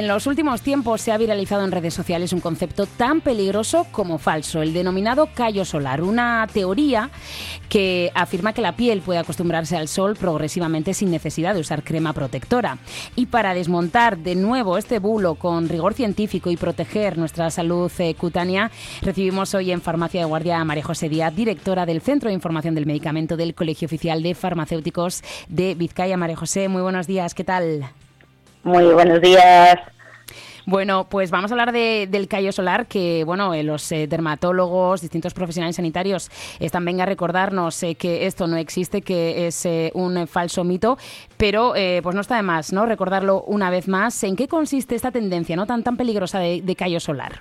En los últimos tiempos se ha viralizado en redes sociales un concepto tan peligroso como falso, el denominado callo solar, una teoría que afirma que la piel puede acostumbrarse al sol progresivamente sin necesidad de usar crema protectora. Y para desmontar de nuevo este bulo con rigor científico y proteger nuestra salud cutánea, recibimos hoy en Farmacia de Guardia a María José Díaz, directora del Centro de Información del Medicamento del Colegio Oficial de Farmacéuticos de Vizcaya. María José, muy buenos días, ¿qué tal? Muy buenos días. Bueno, pues vamos a hablar del callo solar, que bueno, los dermatólogos, distintos profesionales sanitarios están venga a recordarnos que esto no existe, que es un falso mito, pero pues no está de más, ¿no?, recordarlo una vez más. ¿En qué consiste esta tendencia, no tan peligrosa de callo solar?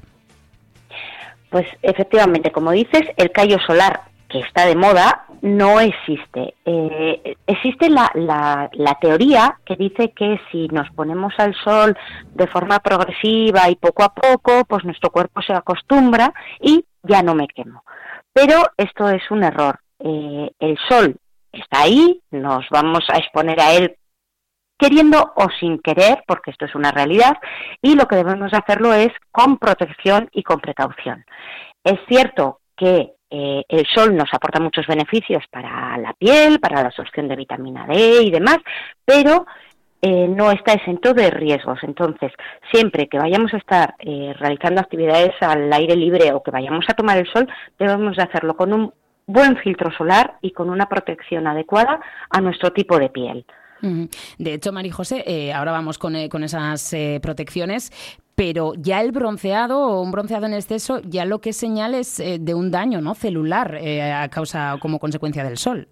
Pues efectivamente, como dices, el callo solar que está de moda no existe. Existe la teoría que dice que si nos ponemos al sol de forma progresiva y poco a poco, pues nuestro cuerpo se acostumbra y ya no me quemo. Pero esto es un error. El sol está ahí, nos vamos a exponer a él queriendo o sin querer, porque esto es una realidad, y lo que debemos hacerlo es con protección y con precaución. Es cierto que el sol nos aporta muchos beneficios para la piel, para la absorción de vitamina D y demás, pero no está exento de riesgos. Entonces, siempre que vayamos a estar realizando actividades al aire libre o que vayamos a tomar el sol, debemos de hacerlo con un buen filtro solar y con una protección adecuada a nuestro tipo de piel. De hecho, María José, ahora vamos con esas protecciones, pero ya el bronceado o un bronceado en exceso ya lo que es señal es de un daño, ¿no?, celular a causa como consecuencia del sol.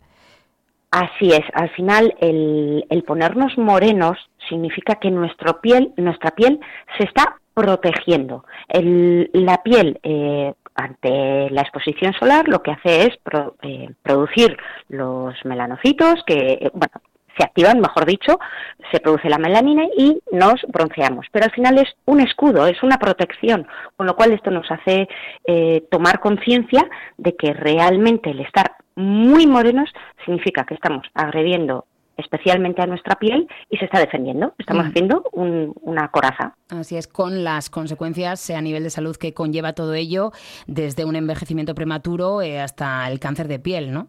Así es, al final el ponernos morenos significa que nuestra piel se está protegiendo. La piel ante la exposición solar lo que hace es producir los melanocitos que, se activan, mejor dicho, se produce la melanina y nos bronceamos. Pero al final es un escudo, es una protección, con lo cual esto nos hace tomar conciencia de que realmente el estar muy morenos significa que estamos agrediendo especialmente a nuestra piel y se está defendiendo. Estamos haciendo una coraza. Así es, con las consecuencias a nivel de salud que conlleva todo ello, desde un envejecimiento prematuro hasta el cáncer de piel, ¿no?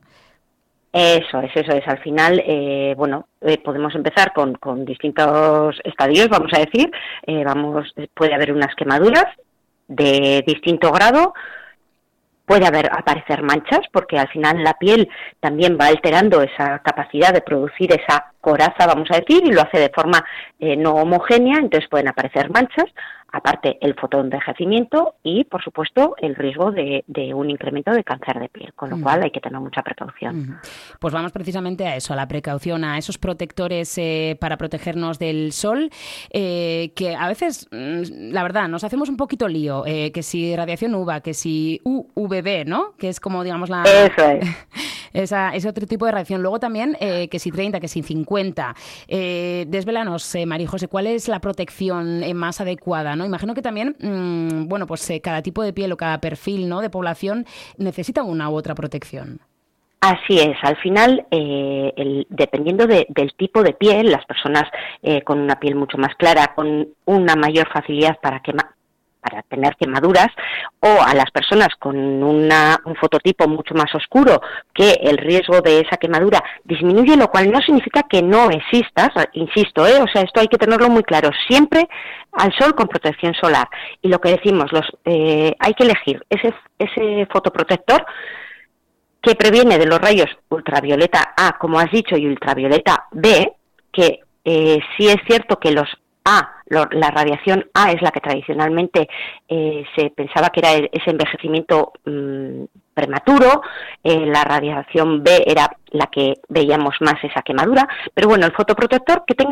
Eso es. Al final, podemos empezar con distintos estadios, vamos a decir. Puede haber unas quemaduras de distinto grado, puede aparecer manchas, porque al final la piel también va alterando esa capacidad de producir esa coraza, vamos a decir, y lo hace de forma no homogénea, entonces pueden aparecer manchas. Aparte el fotoenvejecimiento y, por supuesto, el riesgo de un incremento de cáncer de piel, con lo cual hay que tener mucha precaución. Pues vamos precisamente a eso, a la precaución, a esos protectores para protegernos del sol, que a veces, la verdad, nos hacemos un poquito lío, que si radiación UVA, que si UVB, ¿no?, que es como, digamos, Eso es. ese otro tipo de radiación. Luego también, que si 30, que si 50. Desvélanos, María José, ¿cuál es la protección más adecuada, ¿no? Imagino que también, cada tipo de piel o cada perfil, ¿no?, de población necesita una u otra protección. Así es, al final, dependiendo del tipo de piel, las personas con una piel mucho más clara, con una mayor facilidad para tener quemaduras, o a las personas con un fototipo mucho más oscuro, que el riesgo de esa quemadura disminuye, lo cual no significa que no exista, insisto, o sea, esto hay que tenerlo muy claro, siempre al sol con protección solar. Y lo que decimos, hay que elegir ese fotoprotector que previene de los rayos ultravioleta A, como has dicho, y ultravioleta B, que sí es cierto que la radiación A es la que tradicionalmente se pensaba que era ese envejecimiento prematuro, la radiación B era la que veíamos más esa quemadura, pero bueno, el fotoprotector que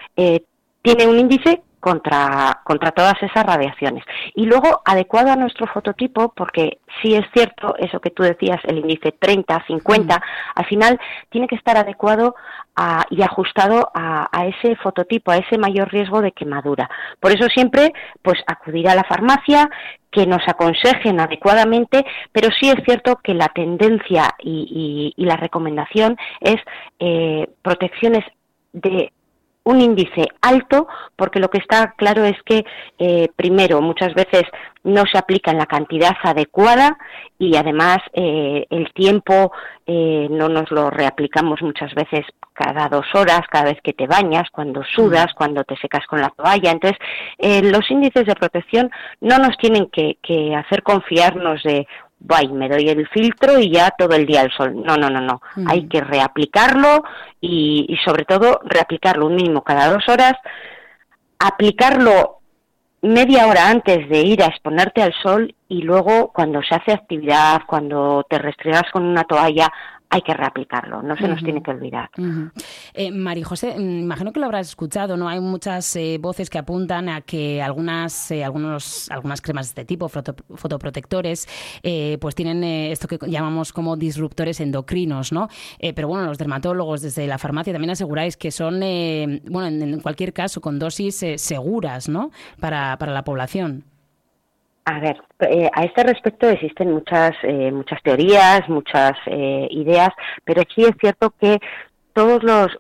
tiene un índice contra todas esas radiaciones. Y luego, adecuado a nuestro fototipo, porque sí es cierto, eso que tú decías, el índice 30, 50, al final tiene que estar adecuado y ajustado a ese fototipo, a ese mayor riesgo de quemadura. Por eso siempre, pues, acudir a la farmacia, que nos aconsejen adecuadamente, pero sí es cierto que la tendencia y la recomendación es protecciones de un índice alto, porque lo que está claro es que, primero, muchas veces no se aplica en la cantidad adecuada y además el tiempo no nos lo reaplicamos muchas veces cada 2 horas, cada vez que te bañas, cuando sudas, cuando te secas con la toalla. Entonces, los índices de protección no nos tienen que hacer confiarnos de me doy el filtro y ya todo el día al sol. No. Hay que reaplicarlo y sobre todo reaplicarlo un mínimo cada 2 horas, aplicarlo media hora antes de ir a exponerte al sol y luego cuando se hace actividad, cuando te restregas con una toalla, hay que reaplicarlo, no se nos tiene que olvidar. María José, imagino que lo habrás escuchado, ¿no? Hay muchas voces que apuntan a que algunas cremas de este tipo, fotoprotectores, pues tienen esto que llamamos como disruptores endocrinos, ¿no? Pero bueno, los dermatólogos desde la farmacia también aseguráis que son, en cualquier caso, con dosis seguras, ¿no? Para la población. A ver, a este respecto existen muchas teorías, muchas ideas, pero sí es cierto que todos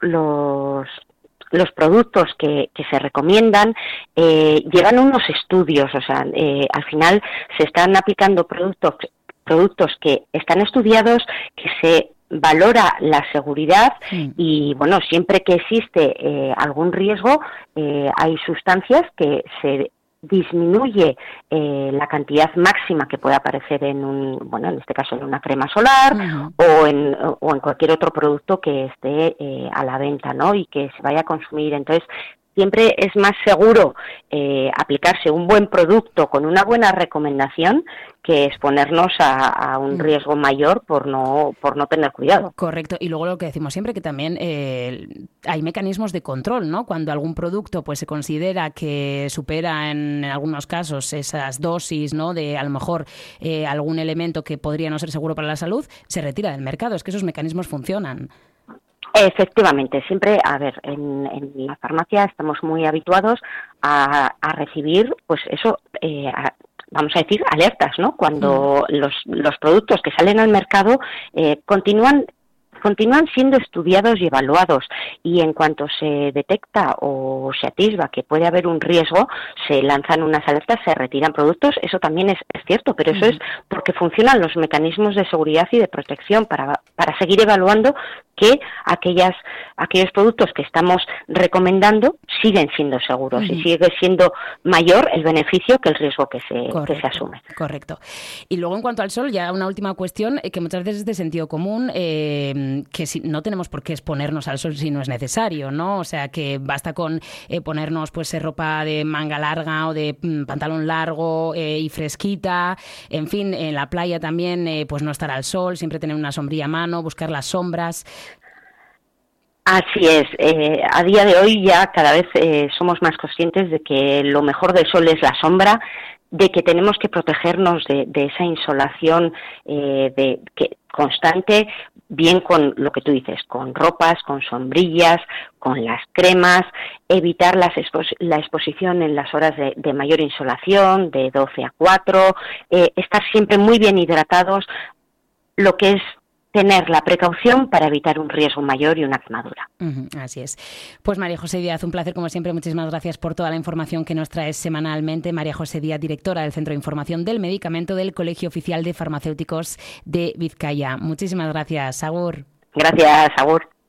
los productos que se recomiendan llevan unos estudios, o sea, al final se están aplicando productos que están estudiados, que se valora la seguridad y, bueno, siempre que existe algún riesgo, hay sustancias que se disminuye la cantidad máxima que puede aparecer en este caso en una crema solar o en cualquier otro producto que esté a la venta, ¿no? Y que se vaya a consumir. Entonces, siempre es más seguro aplicarse un buen producto con una buena recomendación que exponernos a un riesgo mayor por no tener cuidado. Correcto. Y luego lo que decimos siempre, que también hay mecanismos de control, ¿no? Cuando algún producto pues se considera que supera en algunos casos esas dosis, ¿no? De a lo mejor algún elemento que podría no ser seguro para la salud, se retira del mercado. Es que esos mecanismos funcionan. Efectivamente, siempre, a ver, en la farmacia estamos muy habituados a recibir, pues eso, vamos a decir, alertas, ¿no? Cuando los productos que salen al mercado continúan siendo estudiados y evaluados, y en cuanto se detecta o se atisba que puede haber un riesgo, se lanzan unas alertas, se retiran productos. Eso también es cierto, pero eso es porque funcionan los mecanismos de seguridad y de protección para seguir evaluando que aquellos productos que estamos recomendando siguen siendo seguros y sigue siendo mayor el beneficio que el riesgo que se asume. Correcto. Y luego, en cuanto al sol, ya una última cuestión que muchas veces es de sentido común, que no tenemos por qué exponernos al sol si no es necesario, ¿no? O sea, que basta con ponernos pues ropa de manga larga o de pantalón largo y fresquita. En fin, en la playa también pues no estar al sol, siempre tener una sombrilla a mano, buscar las sombras. Así es. A día de hoy ya cada vez somos más conscientes de que lo mejor del sol es la sombra, de que tenemos que protegernos de esa insolación constante, bien con lo que tú dices, con ropas, con sombrillas, con las cremas, evitar la exposición en las horas de mayor insolación, de 12 a 4, estar siempre muy bien hidratados, lo que es tener la precaución para evitar un riesgo mayor y una quemadura. Así es. Pues María José Díaz, un placer como siempre. Muchísimas gracias por toda la información que nos traes semanalmente. María José Díaz, directora del Centro de Información del Medicamento del Colegio Oficial de Farmacéuticos de Vizcaya. Muchísimas gracias. Agur. Gracias, agur.